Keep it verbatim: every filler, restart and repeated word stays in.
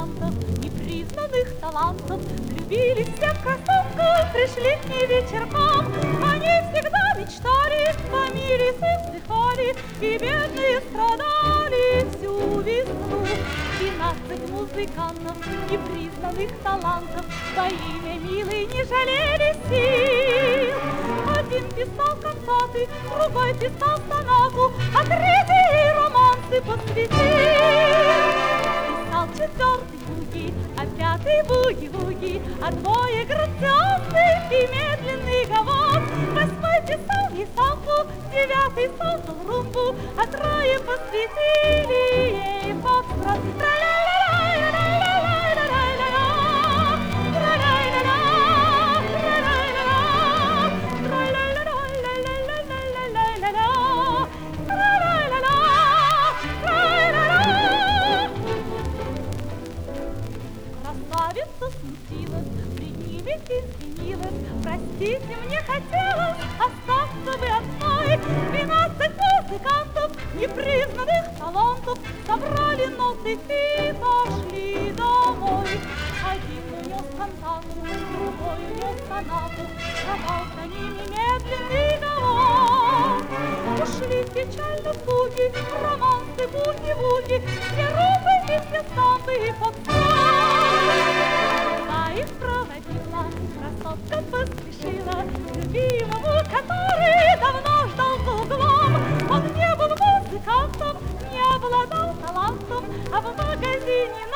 музыкантов, непризнанных талантов. Влюбились все в красотку, пришли к ней вечеркам. Они всегда мечтали, по мире вздыхали, и бедные страдали всю весну. Двенадцать музыкантов, непризнанных талантов, во имя милой не жалели сил. Один писал канцаты, другой писал сонату, а третий романсы посвятил. Писал четвертый буги, а пятый буги-вуги, а двое грациозный и медленный гавот. Восьмой писал есамбу, девятый создал румбу, а трое посвятили ей фокстрот. Красавица смутилась, пред ними извинилась. Простите, мне хотелось остаться бы одной. Двенадцать музыкантов, непризнанных талантов, собрали ноты и пошли домой. Один унес кантату, другой унес сонату, шагал за ними медленный гавот. Ушли печально буги, романсы, буги-вуги, все рубы и все самбы и фокстрот. А их проводила, красотка поспешила к любимому, который давно ждал за углом. Он не был музыкантом, не обладал талантом, а в магазине